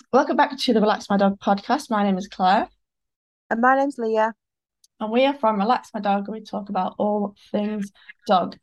Welcome back to the Relax My Dog podcast. My name is Claire, And my name's Leah. and we are from Relax My Dog, and we talk about all things dog.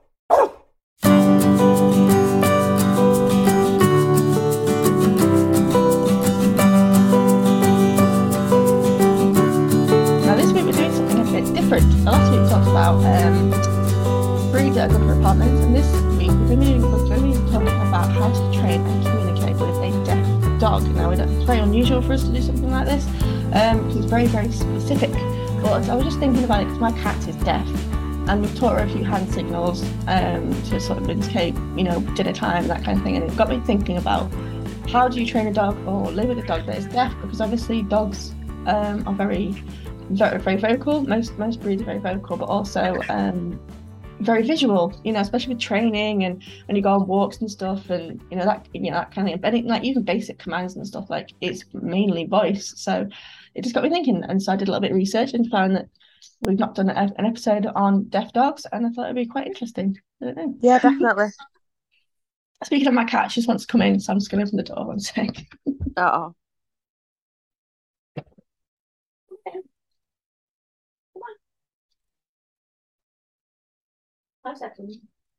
Now, this week we're doing something a bit different. The last week we talked about breeds that are good for apartments, and this week we're going to be talking about how to train and communicate with a deaf dog. Now, it's very unusual for us to do something like this because it's very, very specific. But I was just thinking about it because my cat is deaf. And we've taught her a few hand signals to sort of indicate, dinner time, that kind of thing. And it got me thinking about how do you train a dog or live with a dog that is deaf? Because obviously dogs are very, very, very vocal. Most breeds are very vocal, but also very visual. Especially with training and when you go on walks and stuff, and that kind of. And like even basic commands and stuff, like it's mainly voice. So it just got me thinking, and so I did a little bit of research and found that we've not done an episode on deaf dogs, and I thought it'd be quite interesting. I don't know. Yeah, definitely. Speaking of my cat, she just wants to come in, so I'm just going to open the door one sec. Oh, Okay, come on, 5 seconds.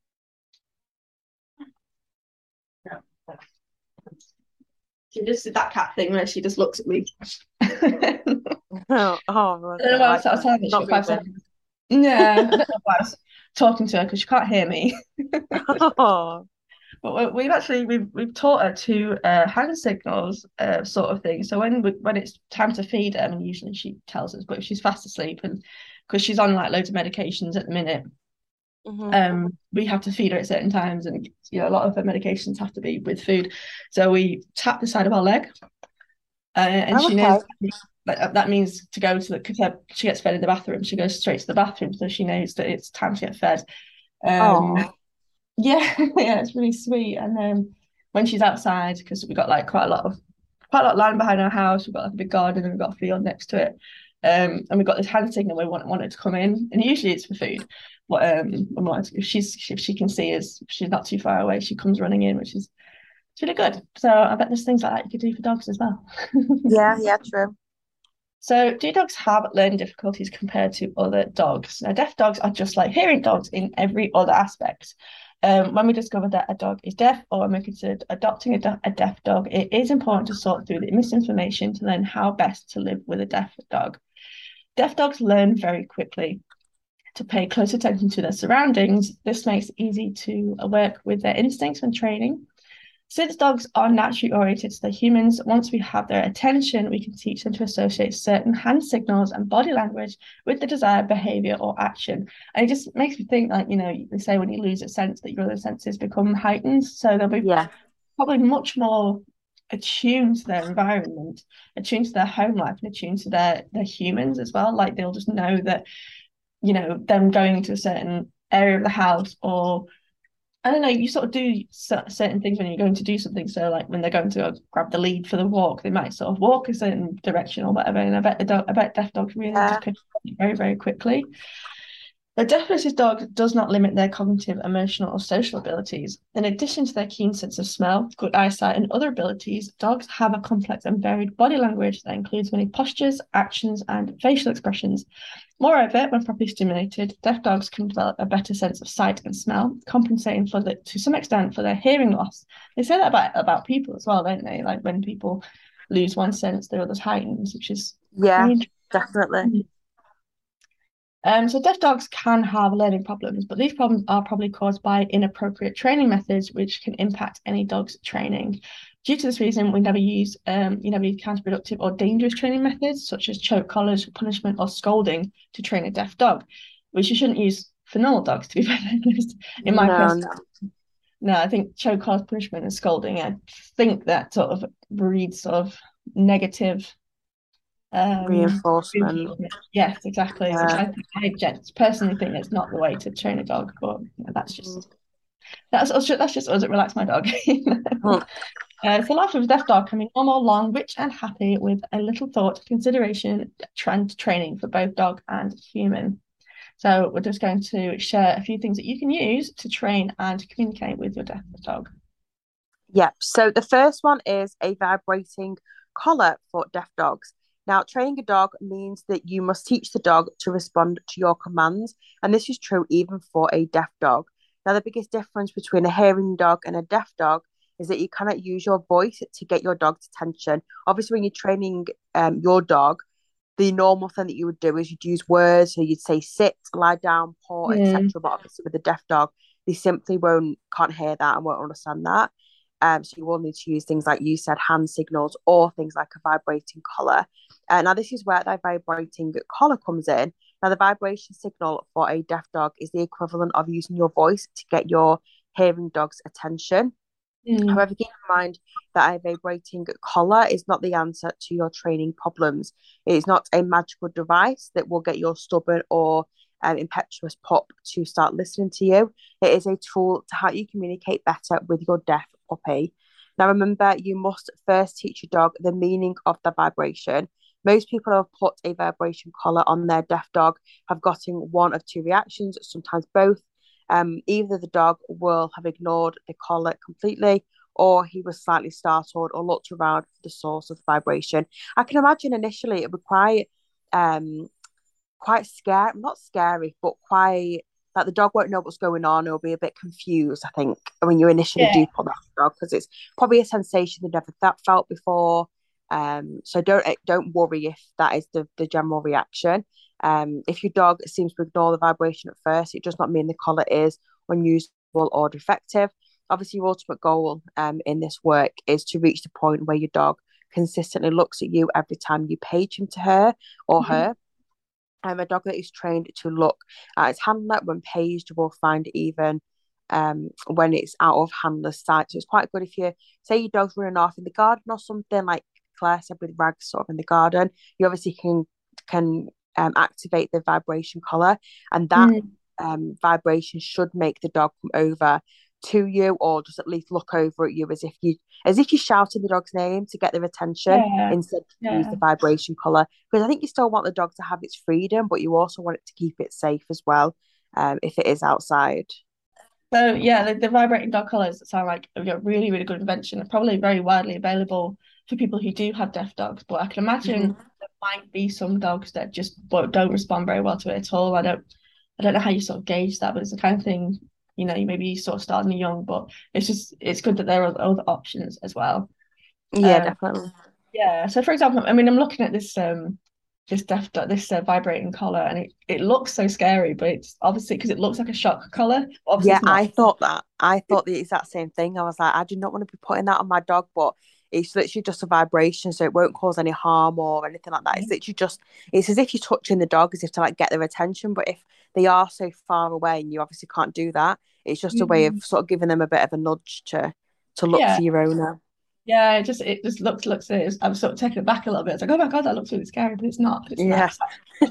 No. She just did that cat thing where she just looks at me. I oh, bless don't know her. why I Like was telling her she not got being 5 seconds. Yeah, I don't know why I was talking to her because she can't hear me. Oh, But we've taught her to hand signals sort of thing. So when it's time to feed her, I mean, usually she tells us, but if she's fast asleep and because she's on like loads of medications at the minute, hmm. we have to feed her at certain times, and a lot of her medications have to be with food. So we tap the side of our leg, and Oh, she okay. knows that means to go to the because she gets fed in the bathroom. She goes straight to the bathroom, so she knows that it's time to get fed. Um, Oh, Yeah, yeah, it's really sweet. And when she's outside, because we've got like quite a lot of land behind our house, we've got like a big garden and we've got a field next to it. And we've got this hand signal we want it to come in, and usually it's for food. But if she can see us, if she's not too far away, she comes running in, which is it's really good. So I bet there's things like that you could do for dogs as well. yeah, yeah, true. So, do dogs have learning difficulties compared to other dogs? Now, deaf dogs are just like hearing dogs in every other aspect. When we discover that a dog is deaf or when we're considered adopting a deaf dog, it is important to sort through the misinformation to learn how best to live with a deaf dog. Deaf dogs learn very quickly to pay close attention to their surroundings. This makes it easy to work with their instincts when training. Since dogs are naturally oriented to the humans, once we have their attention, we can teach them to associate certain hand signals and body language with the desired behavior or action. And it just makes me think, like, they say when you lose a sense that your other senses become heightened. So they'll be Yeah, probably much more attuned to their environment, attuned to their home life, and attuned to their humans as well. Like they'll just know that, them going to a certain area of the house or I don't know, you sort of do certain things when you're going to do something. So, like when they're going to grab the lead for the walk, they might sort of walk a certain direction or whatever. And I bet deaf dogs really just yeah, pick it very, very quickly. A deafness dog does not limit their cognitive, emotional, or social abilities. In addition to their keen sense of smell, good eyesight, and other abilities, dogs have a complex and varied body language that includes many postures, actions, and facial expressions. Moreover, when properly stimulated, deaf dogs can develop a better sense of sight and smell, compensating to some extent for their hearing loss. They say that about people as well, don't they? Like when people lose one sense, their other's heightens, which is yeah, very definitely. interesting. So deaf dogs can have learning problems, but these problems are probably caused by inappropriate training methods, which can impact any dog's training. Due to this reason, we never use counterproductive or dangerous training methods, such as choke collars, punishment, or scolding to train a deaf dog, which you shouldn't use for normal dogs, to be very honest. In my No, personal, no. no, I think choke collars, punishment, and scolding, I think that sort of breeds sort of negative Reinforcement. yes, exactly. Which Yeah. I just personally think it's not the way to train a dog, but Mm. that's just us at Relax My Dog. Hmm. So life of a deaf dog can be normal, long, rich, and happy with a little thought, consideration, trend training for both dog and human. So we're just going to share a few things that you can use to train and communicate with your deaf dog. Yep. So the first one is a vibrating collar for deaf dogs. Now, training a dog means that you must teach the dog to respond to your commands, and this is true even for a deaf dog. Now, the biggest difference between a hearing dog and a deaf dog is that you cannot use your voice to get your dog's attention. Obviously, when you're training your dog, the normal thing that you would do is you'd use words, so you'd say sit, lie down, paw, Mm. etc. But obviously, with a deaf dog, they simply won't can't hear that and won't understand that. So you will need to use things like you said, hand signals or things like a vibrating collar. Now this is where that vibrating collar comes in. Now the vibration signal for a deaf dog is the equivalent of using your voice to get your hearing dog's attention. Mm. However, keep in mind that a vibrating collar is not the answer to your training problems. It is not a magical device that will get your stubborn or impetuous pup to start listening to you. It is a tool to help you communicate better with your deaf puppy. Now, remember, you must first teach your dog the meaning of the vibration. Most people who have put a vibration collar on their deaf dog have gotten one of two reactions, sometimes both. Either the dog will have ignored the collar completely, or he was slightly startled or looked around for the source of the vibration. I can imagine initially it would um, quite scary, not scary, but quite like the dog won't know what's going on. It'll be a bit confused, I think, when you initially Yeah. do put that on the dog because it's probably a sensation they've never felt before. So don't worry if that is the general reaction. If your dog seems to ignore the vibration at first, it does not mean the collar is unusable or defective. Obviously, your ultimate goal in this work is to reach the point where your dog consistently looks at you every time you page him to her or Mhm. her. A dog that is trained to look at its handler when paged will find it even when it's out of handler's sight. So it's quite good if you say your dog's running off in the garden or something, like Claire said with Rags sort of in the garden. You obviously can activate the vibration collar, and that Mm. vibration should make the dog come over to you or just at least look over at you as if you shouted the dog's name to get their attention Yeah. instead of use the Yeah. vibration collar because I think you still want the dog to have its freedom, but you also want it to keep it safe as well, if it is outside. So yeah, the vibrating dog collars sound like a really, really good invention. They're probably very widely available for people who do have deaf dogs, but I can imagine Mhm. there might be some dogs that just don't respond very well to it at all. I don't know how you sort of gauge that, but it's the kind of thing, you maybe sort of starting young, but it's good that there are other options as well. Yeah, Um, definitely. yeah. So for example, I mean, I'm looking at this vibrating collar, and it looks so scary, but it's obviously because it looks like a shock collar. Obviously, Yeah, it's not. I thought that. I thought the exact same thing. I was like, I do not want to be putting that on my dog, but it's literally just a vibration, so it won't cause any harm or anything like that. It's literally just, it's as if you're touching the dog, as if to like get their attention. But if they are so far away and you obviously can't do that, it's just a way of Mm. sort of giving them a bit of a nudge to look Yeah, for your owner. yeah. It just looks. I'm sort of taken aback a little bit. It's like, oh my God, that looks really scary, but it's not. It's Yeah. nice.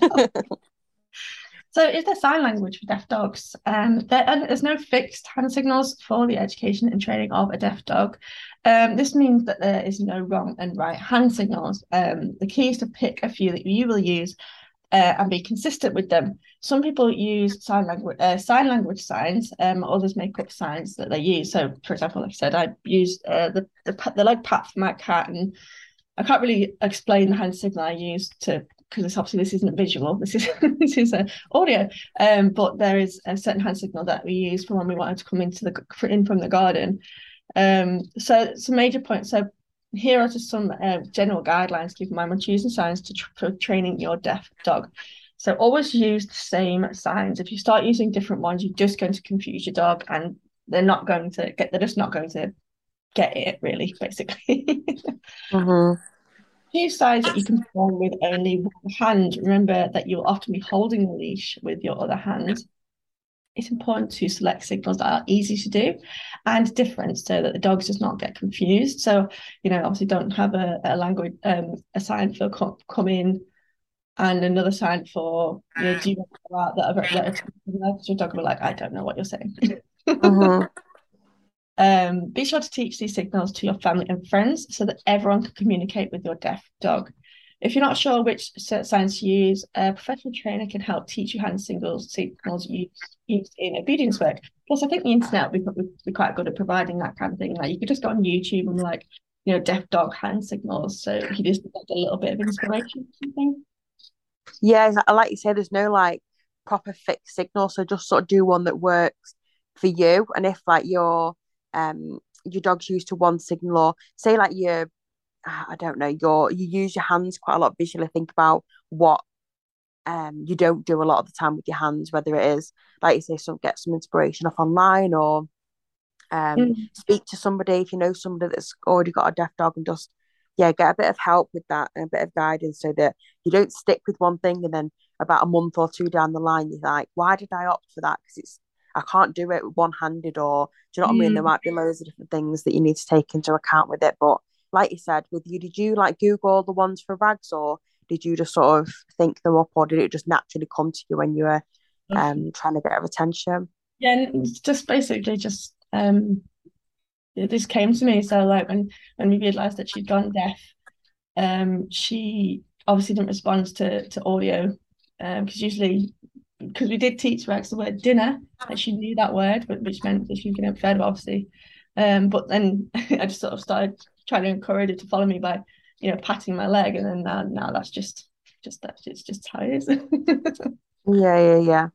So, is there sign language for deaf dogs? There's no fixed hand signals for the education and training of a deaf dog. This means that there is no wrong and right hand signals. The key is to pick a few that you will use and be consistent with them. Some people use sign language signs. Others make up signs that they use. So, for example, like I said, I use the leg pat for my cat, and I can't really explain the hand signal I use to because obviously this isn't visual. This is this is audio. But there is a certain hand signal that we use for when we wanted to come in from the garden. So some major points. So here are just some general guidelines to keep in mind when choosing signs for training your deaf dog. So always use the same signs. If you start using different ones, you're just going to confuse your dog, and they're just not going to get it really, basically. Hmm. Two signs that you can perform with only one hand. Remember that you'll often be holding the leash with your other hand. It's important to select signals that are easy to do and different so that the dogs does not get confused. So, obviously don't have a language, a sign for come in and another sign for, do you want to go out because your dog will be like, I don't know what you're saying. Hmm. Be sure to teach these signals to your family and friends so that everyone can communicate with your deaf dog. If you're not sure which signs to use, a professional trainer can help teach you hand signals used in obedience work. Plus, I think the internet would be quite good at providing that kind of thing. Like you could just go on YouTube and like, deaf dog hand signals. So you just get a little bit of inspiration or something. Yeah, like you say, there's no like proper fixed signal, so just sort of do one that works for you. And if like your dog's used to one signal, or say like I don't know, you use your hands quite a lot visually. Think about what you don't do a lot of the time with your hands, whether it is like you say, get some inspiration off online, or Mm. speak to somebody if you know somebody that's already got a deaf dog, and just get a bit of help with that and a bit of guidance, so that you don't stick with one thing and then about a month or two down the line you're like, why did I opt for that? Because I can't do it one-handed, or do you know what I mean? There Mm. might be loads of different things that you need to take into account with it. But like you said, with you, did you like Google the ones for rags, or did you just sort of think them up, or did it just naturally come to you when you were trying to get her attention? Yeah, and it's just basically just this came to me. So like when we realized that she'd gone deaf, she obviously didn't respond to audio, because usually because we did teach Rex the word dinner, and she knew that word, but which meant that she was getting fed, obviously. But then I just sort of started trying to encourage her to follow me by, patting my leg, and then now that's just that it's just how it is. Yeah, yeah, yeah.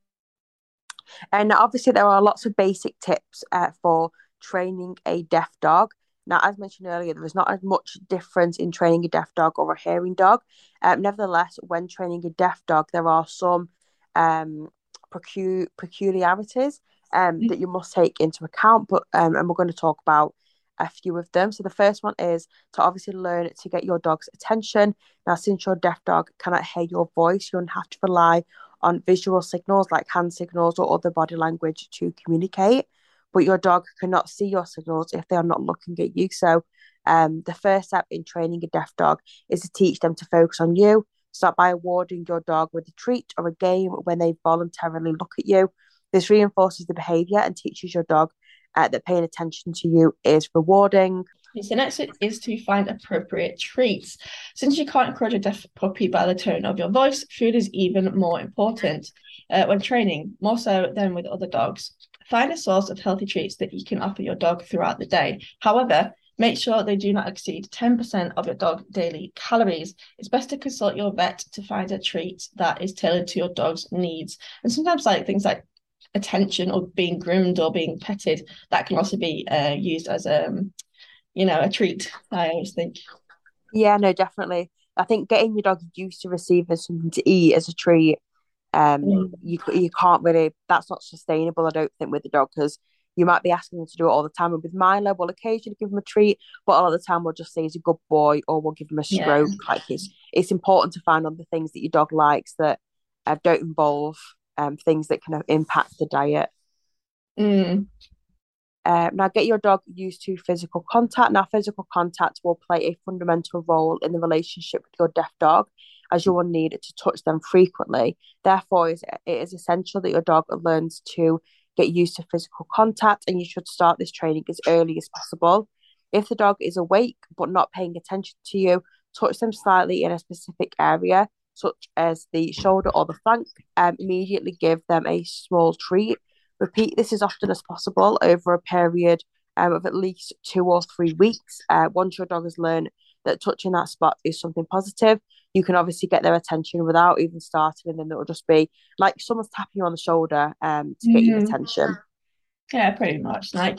And obviously, there are lots of basic tips for training a deaf dog. Now, as mentioned earlier, there is not as much difference in training a deaf dog or a hearing dog. Nevertheless, when training a deaf dog, there are some um, peculiarities that you must take into account. And we're going to talk about a few of them. So the first one is to obviously learn to get your dog's attention. Now, since your deaf dog cannot hear your voice, you'll have to rely on visual signals like hand signals or other body language to communicate. But your dog cannot see your signals if they are not looking at you. So, the first step in training a deaf dog is to teach them to focus on you. Start by awarding your dog with a treat or a game when they voluntarily look at you. This reinforces the behavior and teaches your dog that paying attention to you is rewarding. So next is to find appropriate treats. Since you can't encourage a deaf puppy by the tone of your voice, food is even more important when training, more so than with other dogs. Find a source of healthy treats that you can offer your dog throughout the day. However, make sure they do not exceed 10% of your dog's daily calories. It's best to consult your vet to find a treat that is tailored to your dog's needs. And sometimes like things like attention or being groomed or being petted, that can also be used as a treat, I always think. Yeah, no, definitely. I think getting your dog used to receiving something to eat as a treat, you can't really. That's not sustainable, I don't think, with the dog, because you might be asking them to do it all the time. And with Milo, we'll occasionally give him a treat, but a lot of the time we'll just say he's a good boy, or we'll give him a Yeah. stroke. Like it's important to find other things that your dog likes that don't involve things that can impact the diet. Mm. Now, get your dog used to physical contact. Now, physical contact will play a fundamental role in the relationship with your deaf dog, as you will need to touch them frequently. Therefore, it is essential that your dog learns to get used to physical contact, and you should start this training as early as possible. If the dog is awake but not paying attention to you, touch them slightly in a specific area, such as the shoulder or the flank. Immediately give them a small treat. Repeat this as often as possible over a period of at least 2 or 3 weeks. Once your dog has learned that touching that spot is something positive, you can obviously get their attention without even starting, and then it'll just be like someone's tapping you on the shoulder to get your Mm. attention. Yeah, pretty much. Like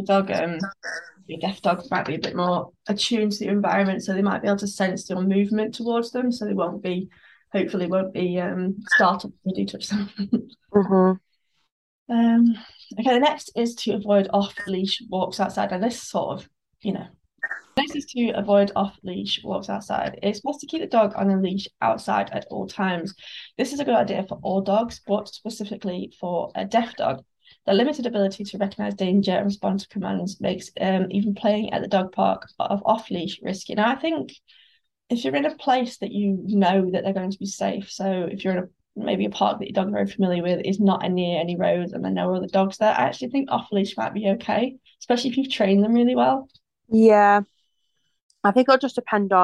your deaf dog might be a bit more attuned to the environment, so they might be able to sense your movement towards them, so they hopefully won't be startled when you do touch them. Mm-hmm. Um, okay, the next is to avoid off-leash walks outside, and this sort of, you know, next is to avoid off-leash walks outside. It's best to keep the dog on a leash outside at all times. This is a good idea for all dogs, but specifically for a deaf dog. The limited ability to recognize danger and respond to commands makes even playing at the dog park of off-leash risky. Now, I think if you're in a place that you know that they're going to be safe, so if you're in maybe a park that your dog's very familiar with is not near any roads and there are no other dogs there, I actually think off-leash might be okay, especially if you've trained them really well. Yeah, I think it'll just depend on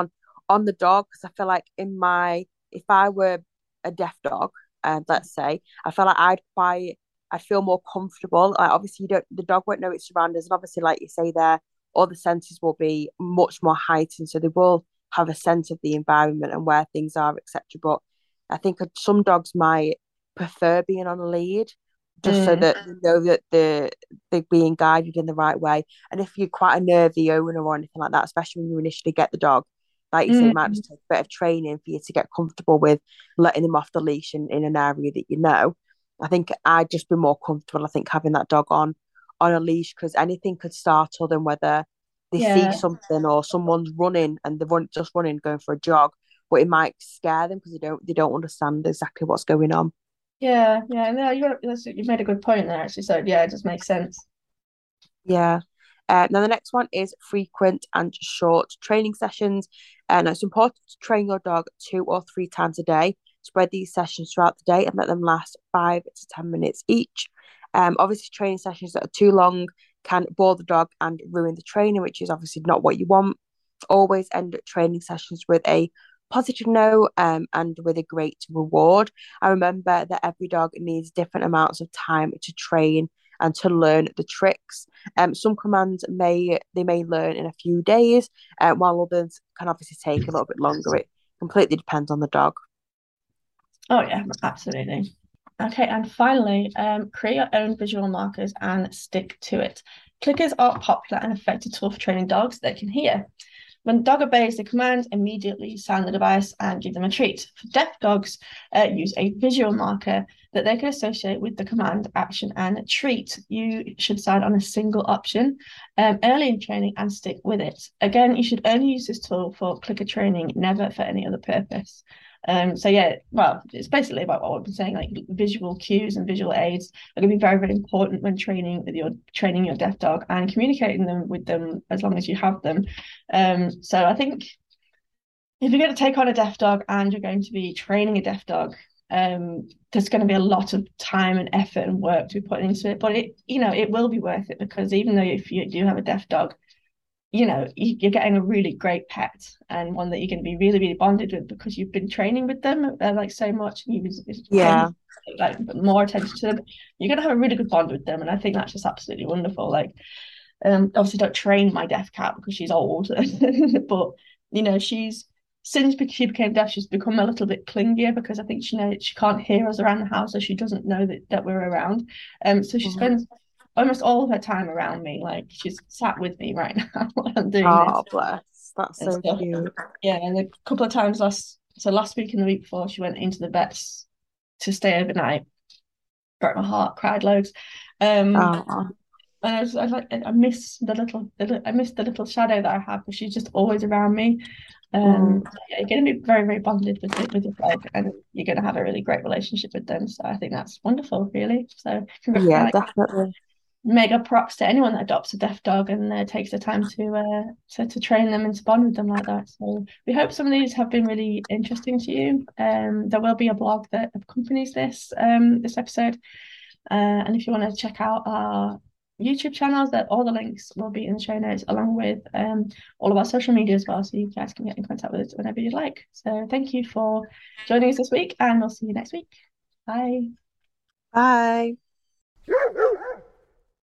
on the dog, because I feel like if I were a deaf dog, let's say, I feel like I'd feel more comfortable. Like obviously, the dog won't know its surroundings, and obviously, like you say there, all the senses will be much more heightened, so they will have a sense of the environment and where things are, etc. But I think some dogs might prefer being on a lead, just so Mm, that you know that they're being guided in the right way. And if you're quite a nervy owner or anything like that, especially when you initially get the dog, like you say, it might mm, just take a bit of training for you to get comfortable with letting them off the leash in an area that you know. I think I'd just be more comfortable, I think, having that dog on a leash, because anything could startle them, whether they see yeah. something or someone's running and just running, going for a jog, but it might scare them because they don't understand exactly what's going on. Yeah, yeah, no, you've made a good point there actually. So yeah, it just makes sense. Yeah. Now the next one is frequent and short training sessions. And it's important to train your dog 2 or 3 times a day. Spread these sessions throughout the day and let them last 5 to 10 minutes each. Obviously, training sessions that are too long can bore the dog and ruin the training, which is obviously not what you want. Always end training sessions with a positive note, and with a great reward. I remember that every dog needs different amounts of time to train and to learn the tricks. Some commands may learn in a few days, while others can obviously take a little bit longer. It completely depends on the dog. Oh yeah, absolutely. Okay, and finally, create your own visual markers and stick to it. Clickers are a popular and effective tool for training dogs that can hear. When the dog obeys the command, immediately sound the device and give them a treat. For deaf dogs, use a visual marker that they can associate with the command, action, and treat. You should decide on a single option early in training and stick with it. Again, you should only use this tool for clicker training, never for any other purpose. So yeah, well, it's basically about what I've been saying, like visual cues and visual aids are going to be very, very important when training your deaf dog and communicating them with them as long as you have them. So I think if you're going to take on a deaf dog and you're going to be training a deaf dog, there's going to be a lot of time and effort and work to be put into it. But it will be worth it, because even though if you do have a deaf dog, you're getting a really great pet and one that you're going to be really, really bonded with because you've been training with them like so much, and you've been paying Yeah. like more attention to them. You're going to have a really good bond with them, and I think that's just absolutely wonderful. Like, obviously don't train my deaf cat because she's old, but she's since she became deaf, she's become a little bit clingier because I think she knows she can't hear us around the house, so she doesn't know that we're around. So she Mhm. spends almost all of her time around me. Like she's sat with me right now while I'm doing this Oh, bless. That's and so stuff. cute. Yeah, and a couple of times last week and the week before, she went into the vets to stay overnight. Broke my heart, cried loads. Um, Oh, and I miss I miss the little shadow that I have, because she's just always around me. mm. Yeah, you're going to be very, very bonded with your dog, and you're going to have a really great relationship with them. So I think that's wonderful, really. So Yeah, like definitely. mega props to anyone that adopts a deaf dog and takes the time to train them and to bond with them like that. So we hope some of these have been really interesting to you. There will be a blog that accompanies this episode, and if you want to check out our YouTube channels, that all the links will be in the show notes, along with all of our social media as well, so you guys can get in contact with us whenever you'd like. So thank you for joining us this week, and we'll see you next week. Bye. Bye.